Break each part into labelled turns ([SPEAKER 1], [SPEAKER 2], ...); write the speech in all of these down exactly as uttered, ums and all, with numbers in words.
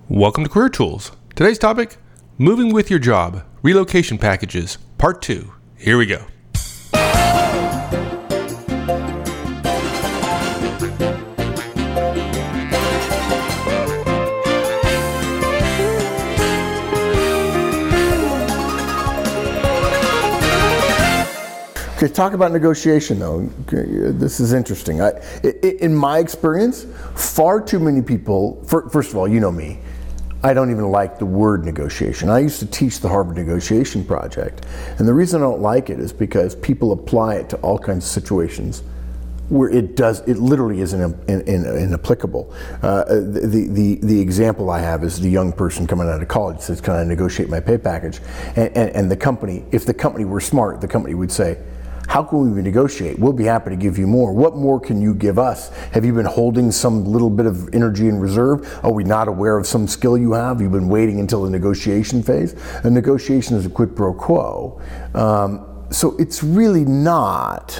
[SPEAKER 1] Welcome to Career Tools. Today's topic, moving with your job, relocation packages, part two. Here we go.
[SPEAKER 2] Okay, talk about negotiation though. Okay, this is interesting. I, I, in my experience, far too many people, for, first of all, you know me, I don't even like the word negotiation. I used to teach the Harvard Negotiation Project, and the reason I don't like it is because people apply it to all kinds of situations where it does, it literally isn't in, in, in inapplicable. Uh, the, the, the example I have is the young person coming out of college says, can I negotiate my pay package? And, and, and the company, if the company were smart, the company would say, how can we negotiate? We'll be happy to give you more. What more can you give us? Have you been holding some little bit of energy in reserve? Are we not aware of some skill you have? You've been waiting until the negotiation phase? A negotiation is a quid pro quo. Um, so it's really not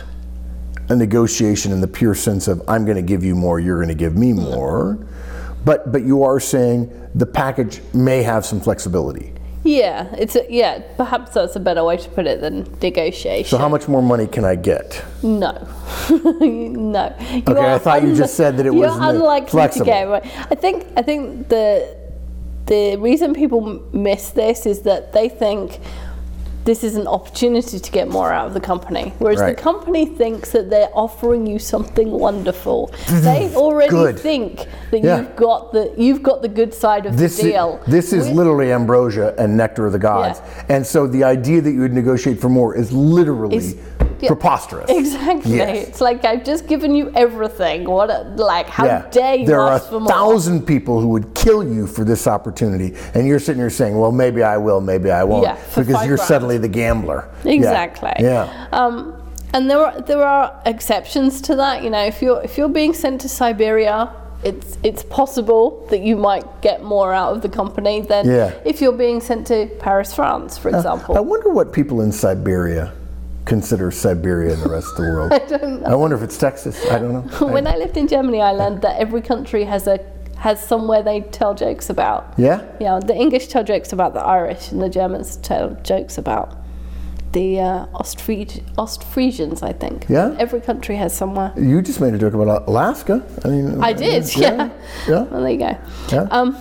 [SPEAKER 2] a negotiation in the pure sense of I'm going to give you more, you're going to give me more. But, but you are saying the package may have some flexibility.
[SPEAKER 3] Yeah, it's a, yeah. Perhaps that's a better way to put it than negotiation.
[SPEAKER 2] So how much more money can I get?
[SPEAKER 3] No, no. You
[SPEAKER 2] okay, I thought you just said that it was
[SPEAKER 3] unlikely
[SPEAKER 2] flexible.
[SPEAKER 3] to get. Right. I think I think the the reason people miss this is that they think this is an opportunity to get more out of the company, whereas
[SPEAKER 2] right.
[SPEAKER 3] the company thinks that they're offering you something wonderful. They already
[SPEAKER 2] good.
[SPEAKER 3] think that
[SPEAKER 2] yeah.
[SPEAKER 3] you've got the you've got the good side of
[SPEAKER 2] this
[SPEAKER 3] the deal.
[SPEAKER 2] Is, this is We're, literally ambrosia and nectar of the gods, yeah. and so the idea that you would negotiate for more is literally is, yeah, preposterous.
[SPEAKER 3] Exactly. Yes. It's like I've just given you everything. What a, like how
[SPEAKER 2] yeah.
[SPEAKER 3] dare you
[SPEAKER 2] there
[SPEAKER 3] ask for
[SPEAKER 2] are a
[SPEAKER 3] more?
[SPEAKER 2] thousand people who would kill you for this opportunity, and you're sitting here saying, "Well, maybe I will, maybe I won't,"
[SPEAKER 3] yeah,
[SPEAKER 2] because you're
[SPEAKER 3] grand.
[SPEAKER 2] suddenly the gambler.
[SPEAKER 3] Exactly.
[SPEAKER 2] Yeah. yeah.
[SPEAKER 3] Um, and there are there are exceptions to that. You know, if you're if you're being sent to Siberia, it's it's possible that you might get more out of the company than
[SPEAKER 2] yeah.
[SPEAKER 3] if you're being sent to Paris, France, for example.
[SPEAKER 2] Uh, I wonder what people in Siberia consider Siberia and the rest of the world.
[SPEAKER 3] I don't know.
[SPEAKER 2] I wonder if it's Texas. I don't know.
[SPEAKER 3] When I lived in Germany, I learned that every country has a has somewhere they tell jokes about.
[SPEAKER 2] Yeah?
[SPEAKER 3] Yeah, the English tell jokes about the Irish, and the Germans tell jokes about the uh, Ostfries- Ostfriesians, I think.
[SPEAKER 2] Yeah?
[SPEAKER 3] Every country has somewhere.
[SPEAKER 2] You just made a joke about Alaska. I mean,
[SPEAKER 3] I did, yeah.
[SPEAKER 2] Yeah. yeah.
[SPEAKER 3] Well, there you go.
[SPEAKER 2] Yeah.
[SPEAKER 3] Um,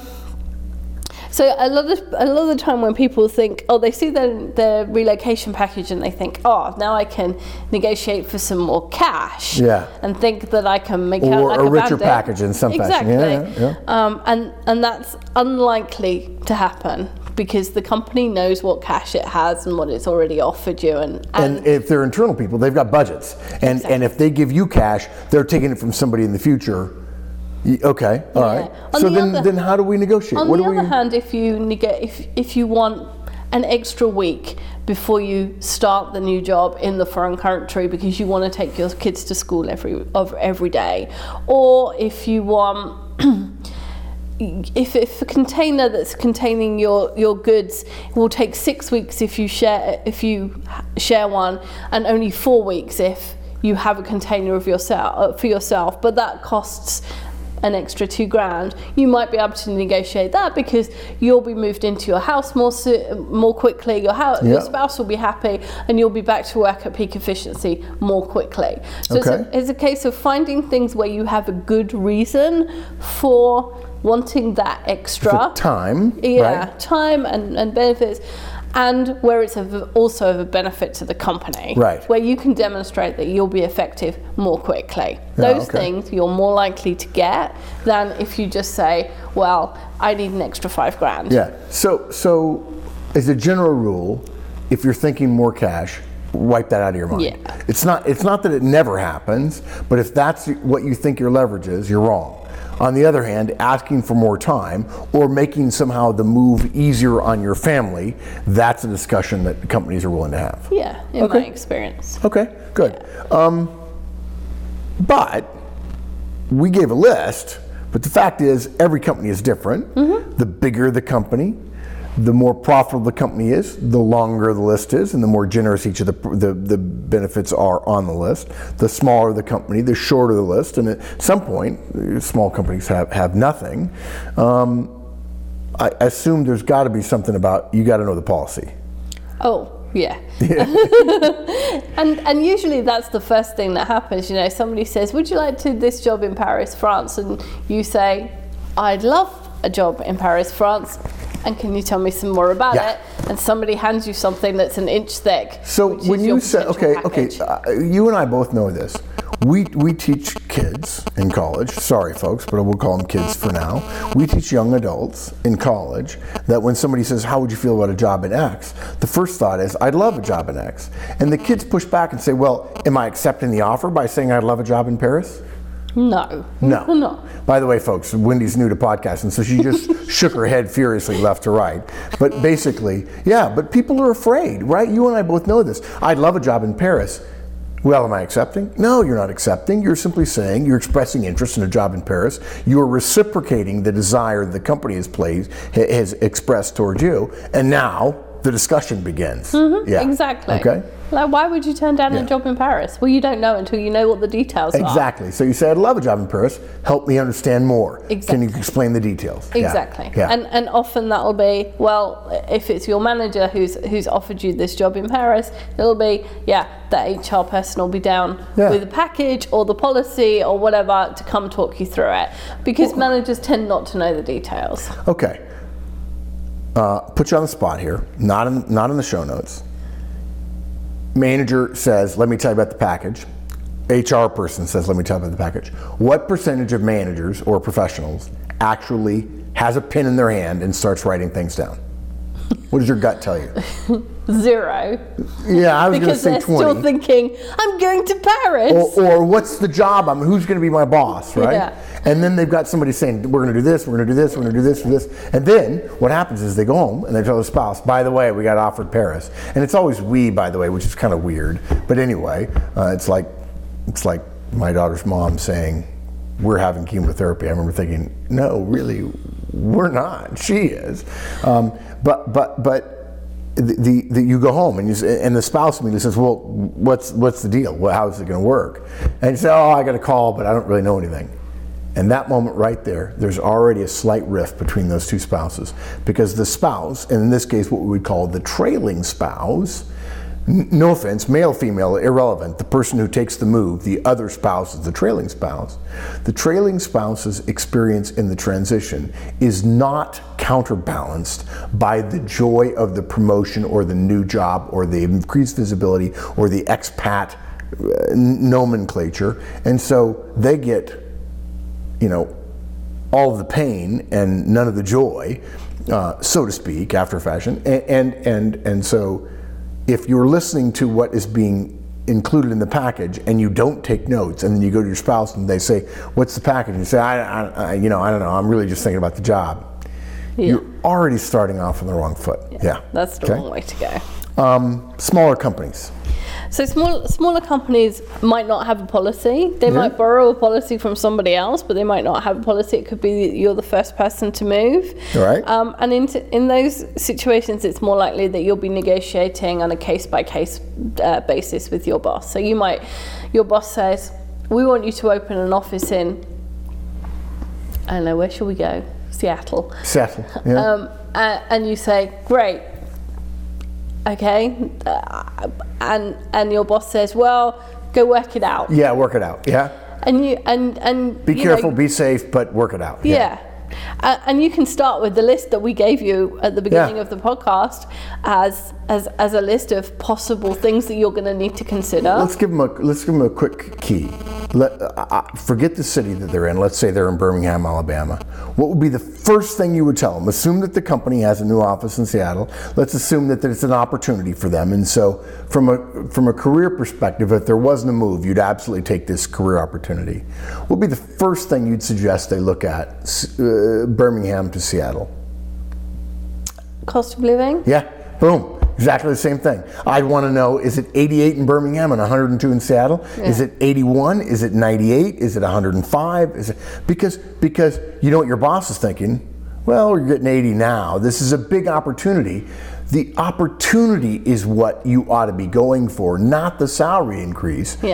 [SPEAKER 3] so a lot of a lot of the time when people think, oh, they see their, their relocation package and they think, oh, now I can negotiate for some more cash.
[SPEAKER 2] Yeah.
[SPEAKER 3] And think that I can make
[SPEAKER 2] or
[SPEAKER 3] out like
[SPEAKER 2] a
[SPEAKER 3] a
[SPEAKER 2] richer
[SPEAKER 3] bandit.
[SPEAKER 2] package in some
[SPEAKER 3] exactly.
[SPEAKER 2] fashion. Yeah, yeah, yeah.
[SPEAKER 3] Um, and and that's unlikely to happen because the company knows what cash it has and what it's already offered you. And
[SPEAKER 2] and, and if they're internal people, they've got budgets. And
[SPEAKER 3] exactly.
[SPEAKER 2] and if they give you cash, they're taking it from somebody in the future. Okay, all
[SPEAKER 3] yeah.
[SPEAKER 2] right.
[SPEAKER 3] On
[SPEAKER 2] so
[SPEAKER 3] the
[SPEAKER 2] then,
[SPEAKER 3] other,
[SPEAKER 2] then how do we negotiate?
[SPEAKER 3] On
[SPEAKER 2] what
[SPEAKER 3] the
[SPEAKER 2] do
[SPEAKER 3] other
[SPEAKER 2] we...
[SPEAKER 3] hand, if you neg- if if you want an extra week before you start the new job in the foreign country because you want to take your kids to school every of every day, or if you want. If, if a container that's containing your, your goods will take six weeks if you share if you share one, and only four weeks if you have a container of yourself for yourself, but that costs an extra two grand, you might be able to negotiate that because you'll be moved into your house more so, more quickly. Your house,
[SPEAKER 2] yeah.
[SPEAKER 3] your spouse will be happy, and you'll be back to work at peak efficiency more quickly. So
[SPEAKER 2] okay.
[SPEAKER 3] it's, a, it's a case of finding things where you have a good reason for wanting that extra
[SPEAKER 2] the time,
[SPEAKER 3] yeah,
[SPEAKER 2] right?
[SPEAKER 3] time and, and benefits, and where it's of, also of a benefit to the company,
[SPEAKER 2] right?
[SPEAKER 3] Where you can demonstrate that you'll be effective more quickly.
[SPEAKER 2] Yeah,
[SPEAKER 3] Those
[SPEAKER 2] okay.
[SPEAKER 3] things you're more likely to get than if you just say, "Well, I need an extra five grand."
[SPEAKER 2] Yeah. So, so as a general rule, if you're thinking more cash, wipe that out of your mind.
[SPEAKER 3] Yeah.
[SPEAKER 2] It's not. It's not that it never happens, but if that's what you think your leverage is, you're wrong. On the other hand, asking for more time or making somehow the move easier on your family, that's a discussion that companies are willing to have.
[SPEAKER 3] Yeah, in
[SPEAKER 2] okay.
[SPEAKER 3] my experience.
[SPEAKER 2] Okay, good. Yeah. Um, but we gave a list, but the fact is every company is different. Mm-hmm. The bigger the company, the more profitable the company is, the longer the list is, and the more generous each of the, the, the benefits are on the list. The smaller the company, the shorter the list, and at some point, small companies have, have nothing. Um, I assume there's got to be something about you got to know the policy.
[SPEAKER 3] Oh, yeah. and and usually that's the first thing that happens. You know, somebody says, would you like to do this job in Paris, France? And you say, I'd love a job in Paris, France. And can you tell me some more about
[SPEAKER 2] Yeah.
[SPEAKER 3] it? And somebody hands you something that's an inch thick.
[SPEAKER 2] So
[SPEAKER 3] which
[SPEAKER 2] when
[SPEAKER 3] is
[SPEAKER 2] you
[SPEAKER 3] your
[SPEAKER 2] say, okay,
[SPEAKER 3] potential
[SPEAKER 2] okay,
[SPEAKER 3] package.
[SPEAKER 2] uh, you and I both know this. We we teach kids in college. Sorry, folks, but we'll call them kids for now. We teach young adults in college that when somebody says, "How would you feel about a job in X?" the first thought is, "I'd love a job in X." And the kids push back and say, "Well, am I accepting the offer by saying I'd love a job in Paris?"
[SPEAKER 3] No.
[SPEAKER 2] No.
[SPEAKER 3] No.
[SPEAKER 2] By the way, folks, Wendy's new to podcasting, so she just shook her head furiously left to right. But basically, yeah, but people are afraid, right? You and I both know this. I'd love a job in Paris. Well, am I accepting? No, you're not accepting. You're simply saying you're expressing interest in a job in Paris. You are reciprocating the desire the company has played, has expressed towards you, and now the discussion begins.
[SPEAKER 3] Mm-hmm,
[SPEAKER 2] yeah.
[SPEAKER 3] Exactly.
[SPEAKER 2] Okay.
[SPEAKER 3] Like, why would you turn down
[SPEAKER 2] Yeah.
[SPEAKER 3] a job in Paris? Well, you don't know until you know what the details are.
[SPEAKER 2] Exactly. So you say, I'd love a job in Paris. Help me understand more.
[SPEAKER 3] Exactly.
[SPEAKER 2] Can you explain the details? Yeah.
[SPEAKER 3] Exactly.
[SPEAKER 2] Yeah.
[SPEAKER 3] And and often that'll be, well, if it's your manager who's who's offered you this job in Paris, it'll be, yeah, the H R person will be down
[SPEAKER 2] Yeah.
[SPEAKER 3] with the package or the policy or whatever to come talk you through it. Because managers tend not to know the details.
[SPEAKER 2] Okay. Uh, put you on the spot here. Not in not in the show notes. Manager says, let me tell you about the package. H R person says, let me tell you about the package. What percentage of managers or professionals actually has a pen in their hand and starts writing things down? What does your gut tell you?
[SPEAKER 3] Zero.
[SPEAKER 2] Yeah, I was going to
[SPEAKER 3] Because
[SPEAKER 2] say
[SPEAKER 3] they're
[SPEAKER 2] twenty.
[SPEAKER 3] still thinking, I'm going to Paris.
[SPEAKER 2] Or, or what's the job? I'm who's going to be my boss, right?
[SPEAKER 3] Yeah.
[SPEAKER 2] And then they've got somebody saying, we're going to do this, we're going to do this, we're going to do this, for this. And then what happens is they go home and they tell the spouse, by the way, we got offered Paris. And it's always we, by the way, which is kind of weird. But anyway, uh, it's like it's like my daughter's mom saying, we're having chemotherapy. I remember thinking, no, really, we're not. She is. Um, but but but. The, the, the you go home and you say, and the spouse immediately says, well, what's what's the deal? Well, how is it going to work? And you say, oh, I got a call, but I don't really know anything. And that moment right there, there's already a slight rift between those two spouses, because the spouse, and in this case, what we would call the trailing spouse, n- no offense, male, female, irrelevant. The person who takes the move, the other spouse is the trailing spouse. The trailing spouse's experience in the transition is not counterbalanced by the joy of the promotion or the new job or the increased visibility or the expat uh, nomenclature. And so they get, you know, all of the pain and none of the joy, uh, so to speak, after fashion. And, and, and, and so if you're listening to what is being included in the package and you don't take notes, and then you go to your spouse and they say, what's the package? And you say, I, I, I you know, I don't know, I'm really just thinking about the job.
[SPEAKER 3] Yeah.
[SPEAKER 2] You're already starting off on the wrong foot. Yeah. yeah.
[SPEAKER 3] That's the
[SPEAKER 2] Okay.
[SPEAKER 3] wrong way to go.
[SPEAKER 2] Um, smaller companies.
[SPEAKER 3] So small, smaller companies might not have a policy. They
[SPEAKER 2] Yeah.
[SPEAKER 3] might borrow a policy from somebody else, but they might not have a policy. It could be that you're the first person to move.
[SPEAKER 2] All right.
[SPEAKER 3] Um, and in, in those situations, it's more likely that you'll be negotiating on a case-by-case uh, basis with your boss. So you might, your boss says, we want you to open an office in, I don't know, where shall we go? Seattle.
[SPEAKER 2] Settle. Yeah.
[SPEAKER 3] Um, uh, and you say, great, okay, uh, and and your boss says, well, go work it out.
[SPEAKER 2] yeah, work it out. Yeah.
[SPEAKER 3] And you and and
[SPEAKER 2] Be
[SPEAKER 3] you
[SPEAKER 2] careful,
[SPEAKER 3] know,
[SPEAKER 2] be safe, but work it out.
[SPEAKER 3] yeah. Uh, and you can start with the list that we gave you at the beginning
[SPEAKER 2] Yeah.
[SPEAKER 3] of the podcast as as as a list of possible things that you're going to need to consider.
[SPEAKER 2] Let's give them a let's give them a quick key. Let, uh, uh, forget the city that they're in. Let's say they're in Birmingham, Alabama. What would be the first thing you would tell them? Assume that the company has a new office in Seattle. Let's assume that it's an opportunity for them. And so, from a from a career perspective, if there wasn't a move, you'd absolutely take this career opportunity. What would be the first thing you'd suggest they look at? Uh, Birmingham to Seattle.
[SPEAKER 3] Cost of living.
[SPEAKER 2] Yeah, boom. Exactly the same thing. I'd want to know, is it eighty-eight in Birmingham and one hundred two in Seattle?
[SPEAKER 3] Yeah.
[SPEAKER 2] Is it eighty-one? Is it ninety-eight? Is it one hundred five? Is it because because you know what your boss is thinking? Well, you're getting eighty now. This is a big opportunity. The opportunity is what you ought to be going for, not the salary increase.
[SPEAKER 3] Yeah.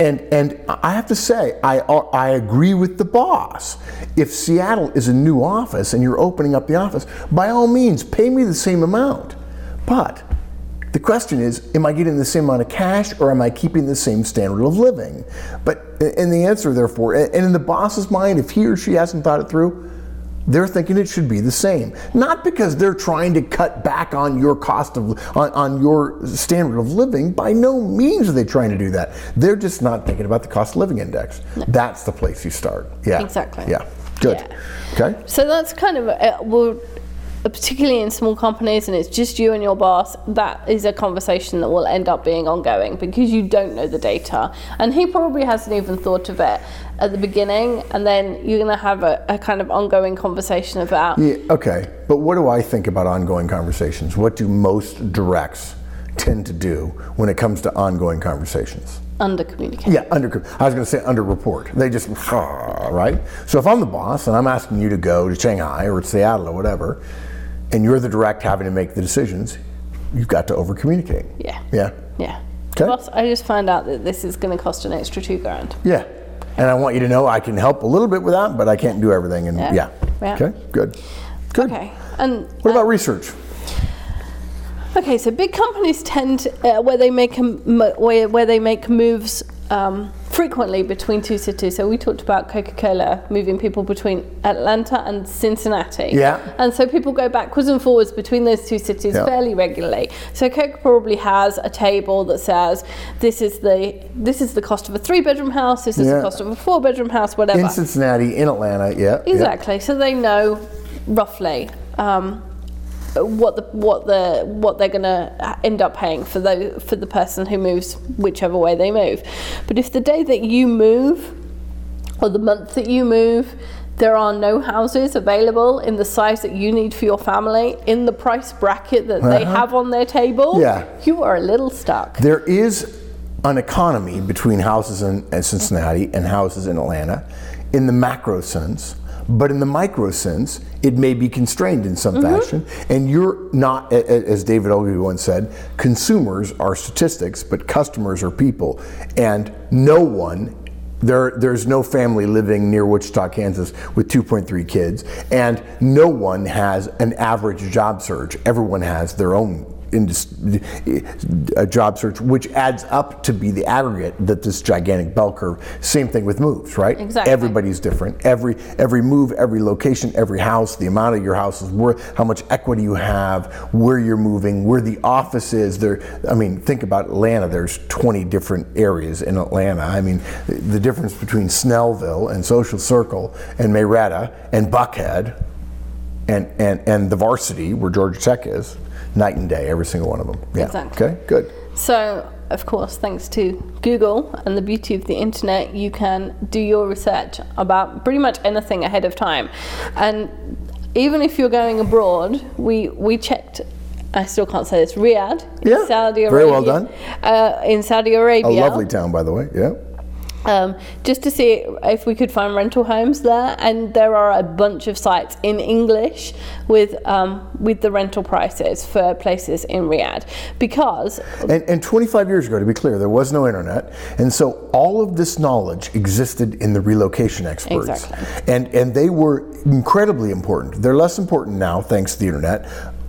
[SPEAKER 2] And and I have to say, I I agree with the boss. If Seattle is a new office and you're opening up the office, by all means, pay me the same amount. But the question is, am I getting the same amount of cash or am I keeping the same standard of living? But and the answer, therefore, and in the boss's mind, if he or she hasn't thought it through, they're thinking it should be the same. Not because they're trying to cut back on your cost of, on, on your standard of living. By no means are they trying to do that. They're just not thinking about the cost of living index. No. That's the place you start. Yeah.
[SPEAKER 3] Exactly.
[SPEAKER 2] Yeah. Good.
[SPEAKER 3] Yeah.
[SPEAKER 2] Okay.
[SPEAKER 3] So that's kind of, uh, well, particularly in small companies and it's just you and your boss, that is a conversation that will end up being ongoing because you don't know the data. And he probably hasn't even thought of it at the beginning, and then you're going to have a, a kind of ongoing conversation about...
[SPEAKER 2] Yeah, okay, but what do I think about ongoing conversations? What do most directs tend to do when it comes to ongoing conversations?
[SPEAKER 3] Under communicate.
[SPEAKER 2] Yeah, under. I was going to say under report. They just, right? So if I'm the boss and I'm asking you to go to Shanghai or Seattle or whatever, and you're the direct having to make the decisions, you've got to over communicate.
[SPEAKER 3] Yeah.
[SPEAKER 2] Yeah.
[SPEAKER 3] Yeah.
[SPEAKER 2] Okay.
[SPEAKER 3] Boss, I just found out that this is going to cost an extra two grand.
[SPEAKER 2] Yeah. And I want you to know I can help a little bit with that, but I can't do everything. And yeah.
[SPEAKER 3] Yeah. Yeah.
[SPEAKER 2] Okay. Good. Good.
[SPEAKER 3] Okay. And
[SPEAKER 2] what about
[SPEAKER 3] uh,
[SPEAKER 2] research?
[SPEAKER 3] Okay, so big companies tend uh, where they make a, where where they make moves um, frequently between two cities. So we talked about Coca-Cola moving people between Atlanta and Cincinnati.
[SPEAKER 2] Yeah.
[SPEAKER 3] And so people go backwards and forwards between those two cities
[SPEAKER 2] yeah.
[SPEAKER 3] fairly regularly. So Coke probably has a table that says this is the this is the cost of a three-bedroom house. This is
[SPEAKER 2] yeah.
[SPEAKER 3] the cost of a four-bedroom house. Whatever.
[SPEAKER 2] In Cincinnati, in Atlanta, yeah.
[SPEAKER 3] Exactly.
[SPEAKER 2] Yeah.
[SPEAKER 3] So they know roughly. Um, what the what the what they're going to end up paying for the for the person who moves whichever way they move. But if the day that you move or the month that you move there are no houses available in the size that you need for your family in the price bracket that uh-huh. they have on their table,
[SPEAKER 2] yeah.
[SPEAKER 3] you are a little stuck.
[SPEAKER 2] There is an economy between houses in, in Cincinnati and houses in Atlanta in the macro sense. But in the micro sense, it may be constrained in some mm-hmm. fashion. And you're not, as David Ogilvy once said, consumers are statistics, but customers are people. And no one, there, there's no family living near Wichita, Kansas with two point three kids. And no one has an average job search. Everyone has their own a job search, which adds up to be the aggregate that this gigantic bell curve. Same thing with moves, right?
[SPEAKER 3] Exactly.
[SPEAKER 2] Everybody's different. Every every move, every location, every house, the amount of your house is worth, how much equity you have, where you're moving, where the office is. There, I mean, think about Atlanta. There's twenty different areas in Atlanta. I mean, the difference between Snellville and Social Circle and Marietta and Buckhead and and and the Varsity, where Georgia Tech is. Night and day, every single one of them. Yeah.
[SPEAKER 3] Exactly.
[SPEAKER 2] Okay, good.
[SPEAKER 3] So, of course, thanks to Google and the beauty of the internet, you can do your research about pretty much anything ahead of time. And even if you're going abroad, we, we checked, I still can't say this, Riyadh, in
[SPEAKER 2] yeah,
[SPEAKER 3] Saudi Arabia.
[SPEAKER 2] Very well done.
[SPEAKER 3] Uh, in Saudi Arabia.
[SPEAKER 2] A lovely town, by the way, yeah.
[SPEAKER 3] Um, just to see if we could find rental homes there, and there are a bunch of sites in English with um, with the rental prices for places in Riyadh. Because
[SPEAKER 2] and, and twenty-five years ago, to be clear, there was no internet, and so all of this knowledge existed in the relocation experts.
[SPEAKER 3] Exactly.
[SPEAKER 2] And and they were incredibly important. They're less important now, thanks to the internet.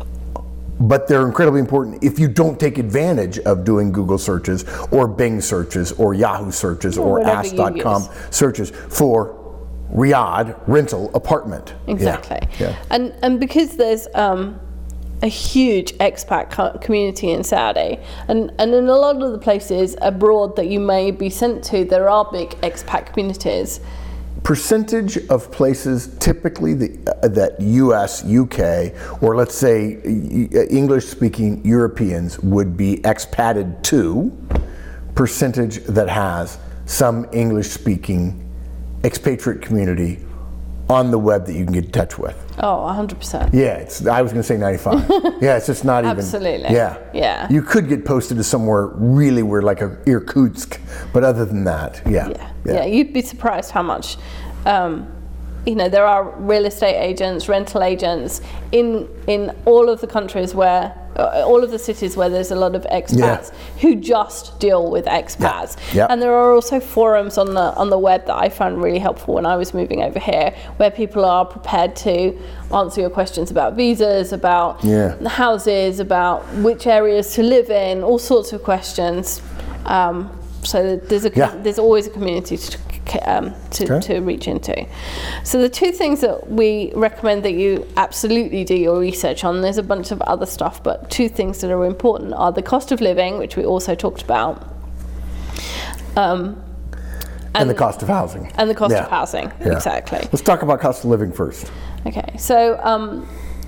[SPEAKER 2] But they're incredibly important if you don't take advantage of doing Google searches or Bing searches or Yahoo searches or, or ask dot com searches for Riyadh rental apartment.
[SPEAKER 3] Exactly.
[SPEAKER 2] Yeah. Yeah.
[SPEAKER 3] And and because there's um, a huge expat co- community in Saudi, and, and in a lot of the places abroad that you may be sent to, there are big expat communities.
[SPEAKER 2] Percentage of places typically the, uh, that U S, U K, or let's say English-speaking Europeans would be expated to, percentage that has some English-speaking expatriate community on the web that you can get in touch with.
[SPEAKER 3] Oh, one hundred percent.
[SPEAKER 2] Yeah, it's, I was going to say ninety-five. Yeah, it's just not even.
[SPEAKER 3] Absolutely.
[SPEAKER 2] Yeah.
[SPEAKER 3] Yeah.
[SPEAKER 2] You could get posted to somewhere really weird, like a Irkutsk, but other than that, yeah.
[SPEAKER 3] Yeah, yeah. yeah you'd be surprised how much um, you know, there are real estate agents, rental agents in in all of the countries where, uh, all of the cities where there's a lot of expats
[SPEAKER 2] Yeah.
[SPEAKER 3] who just deal with expats.
[SPEAKER 2] Yeah. Yeah.
[SPEAKER 3] And there are also forums on the on the web that I found really helpful when I was moving over here, where people are prepared to answer your questions about visas, about
[SPEAKER 2] Yeah.
[SPEAKER 3] houses, about which areas to live in, all sorts of questions. Um, so there's a
[SPEAKER 2] Yeah.
[SPEAKER 3] there's always a community to um, to,
[SPEAKER 2] Okay.
[SPEAKER 3] to reach into. So the two things that we recommend that you absolutely do your research on, there's a bunch of other stuff, but two things that are important are the cost of living, which we also talked about, um,
[SPEAKER 2] And the cost of housing.
[SPEAKER 3] and the cost
[SPEAKER 2] Yeah.
[SPEAKER 3] of housing,
[SPEAKER 2] Yeah.
[SPEAKER 3] exactly.
[SPEAKER 2] Let's talk about cost of living first.
[SPEAKER 3] Okay, so um,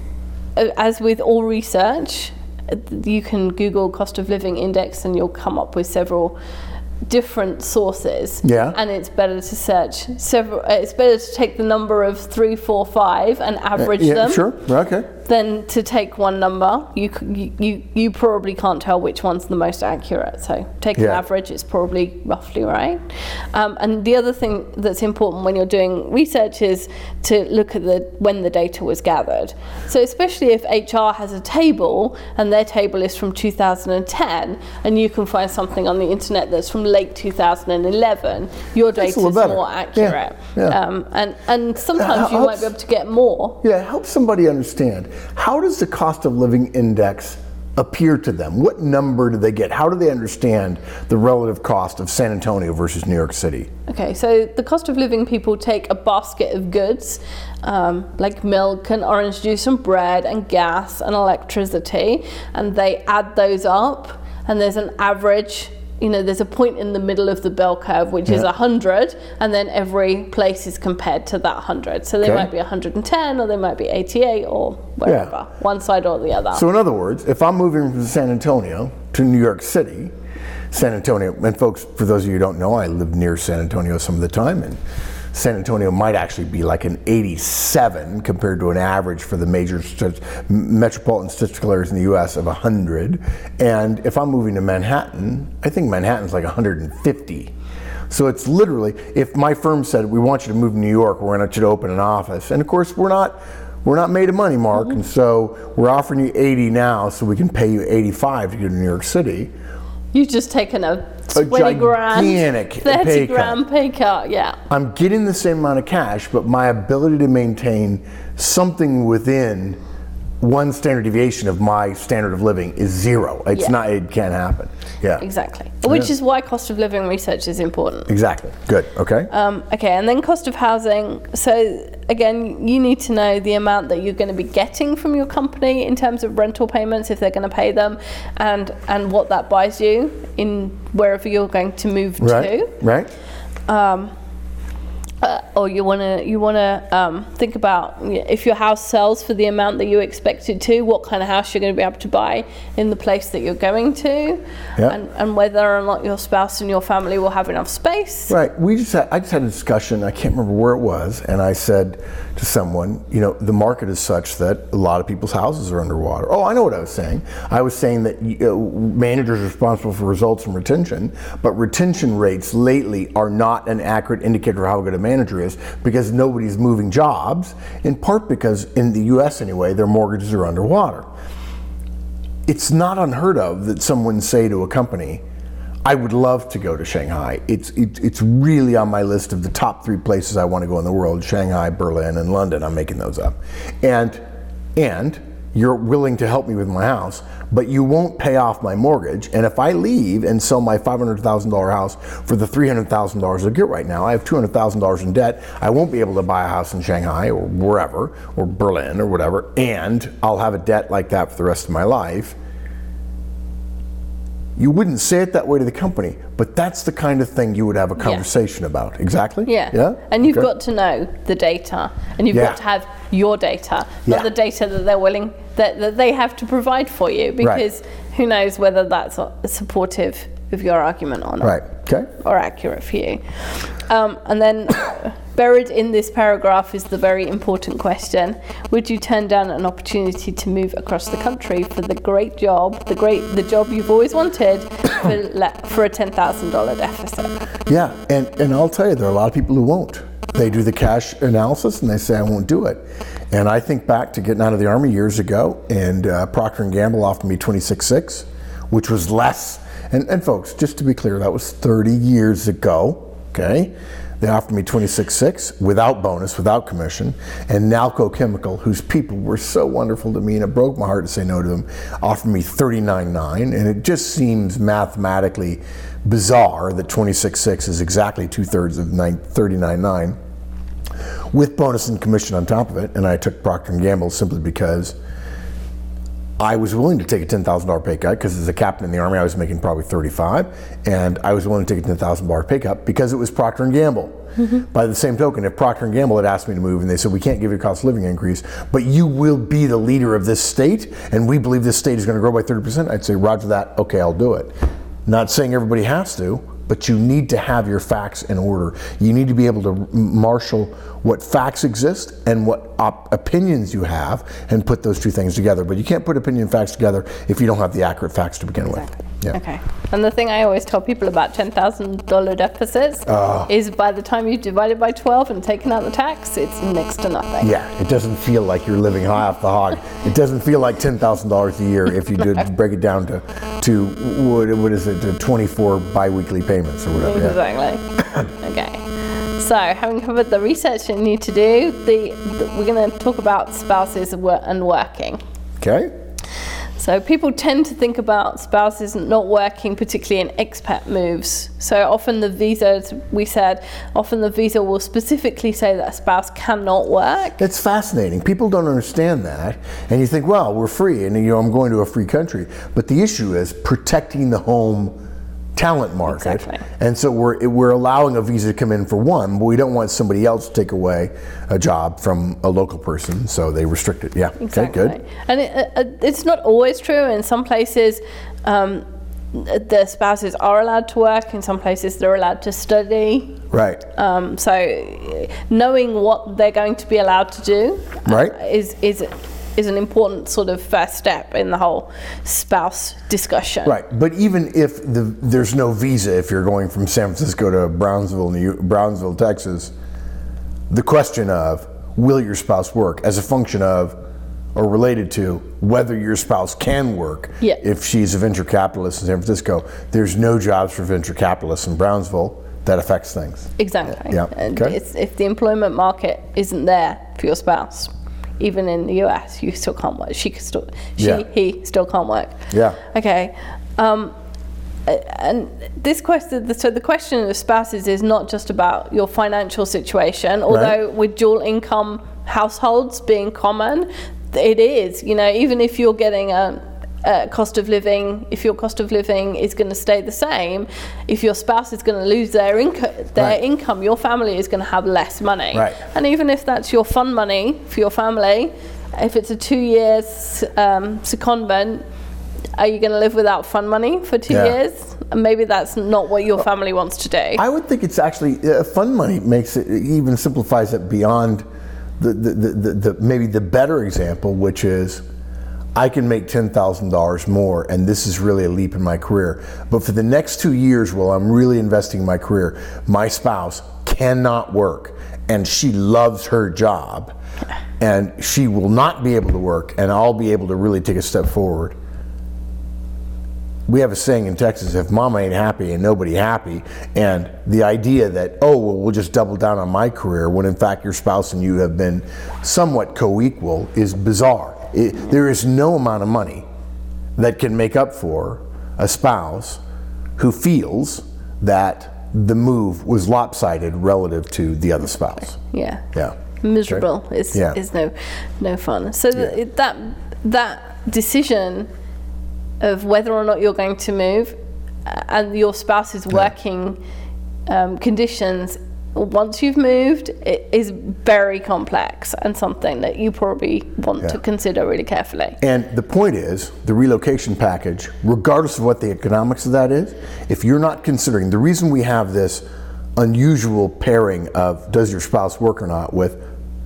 [SPEAKER 3] a- as with all research, uh, you can Google cost of living index and you'll come up with several different sources.
[SPEAKER 2] Yeah.
[SPEAKER 3] And it's better to search several, uh, it's better to take the number of three, four, five and average
[SPEAKER 2] yeah,
[SPEAKER 3] them
[SPEAKER 2] sure. Okay.
[SPEAKER 3] than to take one number. You, c- you, you probably can't tell which one's the most accurate. So take an
[SPEAKER 2] Yeah.
[SPEAKER 3] average, it's probably roughly right. Um, and the other thing that's important when you're doing research is to look at the when the data was gathered. So especially if H R has a table and their table is from two thousand ten and you can find something on the internet that's from late two thousand eleven, your
[SPEAKER 2] That's a
[SPEAKER 3] data
[SPEAKER 2] little
[SPEAKER 3] is
[SPEAKER 2] better.
[SPEAKER 3] more accurate.
[SPEAKER 2] Yeah, yeah.
[SPEAKER 3] Um, and, and sometimes
[SPEAKER 2] Uh,
[SPEAKER 3] you might
[SPEAKER 2] helps-
[SPEAKER 3] be able to get more.
[SPEAKER 2] Yeah, help somebody understand. How does the cost of living index appear to them? What number do they get? How do they understand the relative cost of San Antonio versus New York City?
[SPEAKER 3] Okay, so the cost of living people take a basket of goods, um, like milk and orange juice and bread and gas and electricity, and they add those up, and there's an average, you know, there's a point in the middle of the bell curve, which is
[SPEAKER 2] Yeah.
[SPEAKER 3] one hundred, and then every place is compared to that one hundred. So they
[SPEAKER 2] Okay.
[SPEAKER 3] might be one hundred ten, or they might be eighty-eight, or wherever, one side or the other.
[SPEAKER 2] So in other words, if I'm moving from San Antonio to New York City, San Antonio, and folks, for those of you who don't know, I live near San Antonio some of the time, and San Antonio might actually be like an eighty-seven compared to an average for the major st- metropolitan statistical areas in the U S of one hundred. And if I'm moving to Manhattan, I think Manhattan's like one hundred fifty. So it's literally, if my firm said, we want you to move to New York, we're going to open an office. And of course, we're not we're not made of money, Mark, and so we're offering you eighty now so we can pay you eighty-five to go to New York City.
[SPEAKER 3] You've just taken a twenty grand,
[SPEAKER 2] gigantic
[SPEAKER 3] thirty
[SPEAKER 2] pay cut.
[SPEAKER 3] grand pay cut, yeah.
[SPEAKER 2] I'm getting the same amount of cash, but my ability to maintain something within one standard deviation of my standard of living is zero. It's
[SPEAKER 3] Yeah.
[SPEAKER 2] not, it can't happen. Yeah.
[SPEAKER 3] Exactly. Which is why cost of living research is important.
[SPEAKER 2] Exactly. Good. Okay.
[SPEAKER 3] Um, okay, and then cost of housing. So again, you need to know the amount that you're going to be getting from your company in terms of rental payments, if they're going to pay them, and and what that buys you in wherever you're going to move
[SPEAKER 2] right.
[SPEAKER 3] to.
[SPEAKER 2] Right.
[SPEAKER 3] Um, uh, or you want to you want to um, think about if your house sells for the amount that you expect it to, what kind of house you're going to be able to buy in the place that you're going to,
[SPEAKER 2] Yeah.
[SPEAKER 3] and, and whether or not your spouse and your family will have enough space.
[SPEAKER 2] Right. We just had, I just had a discussion. I can't remember where it was, and I said to someone, you know, the market is such that a lot of people's houses are underwater. Oh, I know what I was saying. I was saying that uh, managers are responsible for results and retention, but retention rates lately are not an accurate indicator of how good a manager is because nobody's moving jobs. In part because in the U S anyway, their mortgages are underwater. It's not unheard of that someone say to a company, I would love to go to Shanghai. It's it, it's really on my list of the top three places I want to go in the world: Shanghai, Berlin, and London. I'm making those up. And and you're willing to help me with my house, but you won't pay off my mortgage. And if I leave and sell my five hundred thousand dollars house for the three hundred thousand dollars I get right now, I have two hundred thousand dollars in debt. I won't be able to buy a house in Shanghai or wherever, or Berlin or whatever, and I'll have a debt like that for the rest of my life. You wouldn't say it that way to the company, but that's the kind of thing you would have a conversation yeah. about. Exactly?
[SPEAKER 3] Yeah.
[SPEAKER 2] Yeah?
[SPEAKER 3] And you've
[SPEAKER 2] Okay.
[SPEAKER 3] got to know the data, and you've
[SPEAKER 2] Yeah.
[SPEAKER 3] got to have your data, not
[SPEAKER 2] Yeah.
[SPEAKER 3] the data that they're willing, that, that they have to provide for you, because who knows whether that's supportive of your argument or not.
[SPEAKER 2] Right. Okay.
[SPEAKER 3] Or accurate for you. Um, and then buried in this paragraph is the very important question: would you turn down an opportunity to move across the country for the great job, the great the job you've always wanted, for, le- for a ten thousand dollars deficit?
[SPEAKER 2] Yeah, and, and I'll tell you, there are a lot of people who won't. They do the cash analysis and they say, I won't do it. And I think back to getting out of the Army years ago, and uh, Procter and Gamble offered me twenty-six six, which was less. And, and folks, just to be clear, that was thirty years ago, okay? They offered me twenty-six six without bonus, without commission. And Nalco Chemical, whose people were so wonderful to me, and it broke my heart to say no to them, offered me thirty-nine nine. And it just seems mathematically bizarre that twenty-six six is exactly two-thirds of thirty-nine nine with bonus and commission on top of it. And I took Procter and Gamble simply because I was willing to take a ten thousand dollars pay cut, because as a captain in the Army I was making probably thirty-five, and I was willing to take a ten thousand dollars pay cut because it was Procter and Gamble. Mm-hmm. By the same token, if Procter and Gamble had asked me to move and they said, we can't give you a cost of living increase, but you will be the leader of this state and we believe this state is going to grow by thirty percent, I'd say, roger that, okay, I'll do it. Not saying everybody has to, but you need to have your facts in order. You need to be able to marshal what facts exist and what op- opinions you have and put those two things together. But you can't put opinion and facts together if you don't have the accurate facts to begin
[SPEAKER 3] exactly.
[SPEAKER 2] with. Yeah.
[SPEAKER 3] Okay. And the thing I always tell people about ten thousand dollars deficits uh, is by the time you've divided by twelve and taken out the tax, it's next to nothing.
[SPEAKER 2] Yeah, it doesn't feel like you're living high off the hog. It doesn't feel like ten thousand dollars a year if you did break it down to, to what, what is it, to twenty-four biweekly payments or whatever.
[SPEAKER 3] Exactly. Yeah. Okay. So, having covered the research you need to do, the, the we're going to talk about spouses and working.
[SPEAKER 2] Okay.
[SPEAKER 3] So people tend to think about spouses not working, particularly in expat moves. So often the visa, as we said, often the visa will specifically say that a spouse cannot work.
[SPEAKER 2] It's fascinating. People don't understand that. And you think, well, we're free and you know, I'm going to a free country. But the issue is protecting the home talent market.
[SPEAKER 3] Exactly.
[SPEAKER 2] And so we're we're allowing a visa to come in for one, but we don't want somebody else to take away a job from a local person, so they restrict it. Yeah,
[SPEAKER 3] exactly.
[SPEAKER 2] Okay, good.
[SPEAKER 3] And it, uh, it's not always true. In some places, um, the spouses are allowed to work. In some places, they're allowed to study.
[SPEAKER 2] Right.
[SPEAKER 3] Um, so knowing what they're going to be allowed to do
[SPEAKER 2] right.
[SPEAKER 3] uh, is is is an important sort of first step in the whole spouse discussion.
[SPEAKER 2] Right, but even if the, there's no visa, if you're going from San Francisco to Brownsville, New, Brownsville, Texas, the question of will your spouse work as a function of or related to whether your spouse can work.
[SPEAKER 3] Yeah.
[SPEAKER 2] If she's a venture capitalist in San Francisco, there's no jobs for venture capitalists in Brownsville. That affects things.
[SPEAKER 3] Exactly.
[SPEAKER 2] Yeah.
[SPEAKER 3] And
[SPEAKER 2] okay.
[SPEAKER 3] it's, if the employment market isn't there for your spouse, even in the U S, you still can't work. She can still, she,
[SPEAKER 2] Yeah.
[SPEAKER 3] he still can't work.
[SPEAKER 2] Yeah.
[SPEAKER 3] Okay. Um, and this question, so the question of spouses is not just about your financial situation, although
[SPEAKER 2] Right.
[SPEAKER 3] with dual income households being common, it is, you know, even if you're getting a, a cost of living, if your cost of living is going to stay the same, if your spouse is going to lose their income, their
[SPEAKER 2] Right.
[SPEAKER 3] income, your family is going to have less money.
[SPEAKER 2] Right.
[SPEAKER 3] And even if that's your fund money for your family, if it's a two years um, secondment, are you going to live without fund money for two
[SPEAKER 2] Yeah.
[SPEAKER 3] years? And maybe that's not what your family wants to do.
[SPEAKER 2] I would think it's actually uh, fund money makes it even simplifies it beyond the, the, the, the, the maybe the better example, which is I can make ten thousand dollars more, and this is really a leap in my career. But for the next two years, while I'm really investing in my career, my spouse cannot work, and she loves her job, and she will not be able to work, and I'll be able to really take a step forward. We have a saying in Texas, if mama ain't happy and nobody happy, and the idea that, oh, well, we'll just double down on my career, when in fact your spouse and you have been somewhat co-equal, is bizarre. It, there is no amount of money that can make up for a spouse who feels that the move was lopsided relative to the other spouse.
[SPEAKER 3] Yeah.
[SPEAKER 2] Yeah.
[SPEAKER 3] Miserable
[SPEAKER 2] Okay.
[SPEAKER 3] is
[SPEAKER 2] Yeah.
[SPEAKER 3] is no no fun. So
[SPEAKER 2] Yeah.
[SPEAKER 3] th- that that decision of whether or not you're going to move uh, and your spouse's working um, conditions once you've moved, it is very complex and something that you probably want
[SPEAKER 2] Yeah.
[SPEAKER 3] to consider really carefully.
[SPEAKER 2] And the point is, the relocation package, regardless of what the economics of that is, if you're not considering, the reason we have this unusual pairing of does your spouse work or not with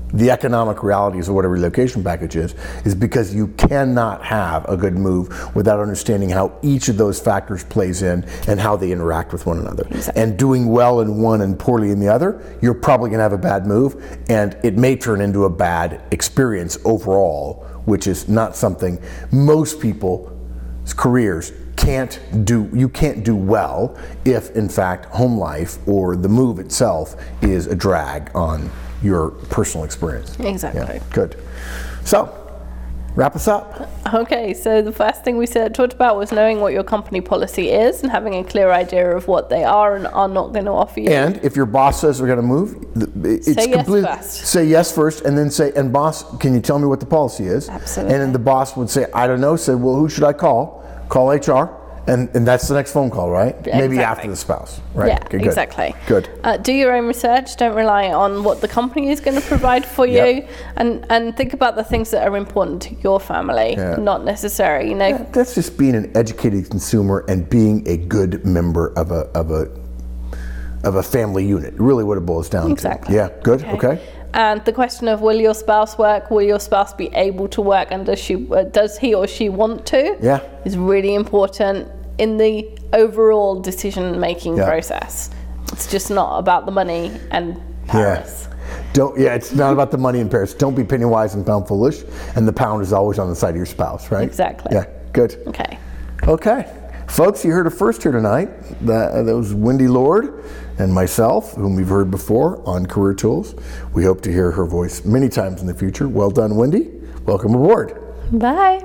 [SPEAKER 2] the economic realities of what a relocation package is, is because you cannot have a good move without understanding how each of those factors plays in and how they interact with one another.
[SPEAKER 3] Exactly.
[SPEAKER 2] And doing well in one and poorly in the other, you're probably going to have a bad move, and it may turn into a bad experience overall, which is not something most people's careers can't do. You can't do well if, in fact, home life or the move itself is a drag on your personal experience.
[SPEAKER 3] Exactly.
[SPEAKER 2] Yeah, good. So, wrap us up.
[SPEAKER 3] Okay, so the first thing we said talked about was knowing what your company policy is and having a clear idea of what they are and are not going to offer you.
[SPEAKER 2] And if your boss says we're going to move, it's
[SPEAKER 3] Say yes
[SPEAKER 2] completely
[SPEAKER 3] first.
[SPEAKER 2] say yes first, and then say, and boss, can you tell me what the policy is?
[SPEAKER 3] Absolutely.
[SPEAKER 2] And then the boss would say, I don't know. Say, well, who should I call? Call H R. And, and that's the next phone call, right?
[SPEAKER 3] Yeah,
[SPEAKER 2] Maybe
[SPEAKER 3] exactly.
[SPEAKER 2] after the spouse, right?
[SPEAKER 3] Yeah,
[SPEAKER 2] Okay, good.
[SPEAKER 3] exactly.
[SPEAKER 2] Good.
[SPEAKER 3] Uh, do your own research. Don't rely on what the company is going to provide for you,
[SPEAKER 2] Yep.
[SPEAKER 3] and and think about the things that are important to your family,
[SPEAKER 2] Yeah.
[SPEAKER 3] not necessary. You know,
[SPEAKER 2] That's just being an educated consumer and being a good member of a of a of a family unit. Really, what it boils down
[SPEAKER 3] Exactly.
[SPEAKER 2] to. Yeah. Good. Okay.
[SPEAKER 3] And the question of will your spouse work? Will your spouse be able to work? And does she uh, does he or she want to?
[SPEAKER 2] Yeah.
[SPEAKER 3] Is really important in the overall decision-making
[SPEAKER 2] Yeah.
[SPEAKER 3] process. It's just not about the money and Paris.
[SPEAKER 2] Yeah. Don't. Yeah. It's not about the money in Paris. Don't be penny wise and pound foolish. And the pound is always on the side of your spouse, right?
[SPEAKER 3] Exactly.
[SPEAKER 2] Yeah. Good.
[SPEAKER 3] Okay.
[SPEAKER 2] Okay. Folks, you heard it first here tonight. That, that was Wendy Lord and myself, whom we've heard before on Career Tools. We hope to hear her voice many times in the future. Well done, Wendy. Welcome aboard.
[SPEAKER 3] Bye.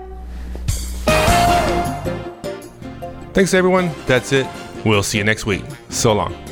[SPEAKER 1] Thanks, everyone. That's it. We'll see you next week. So long.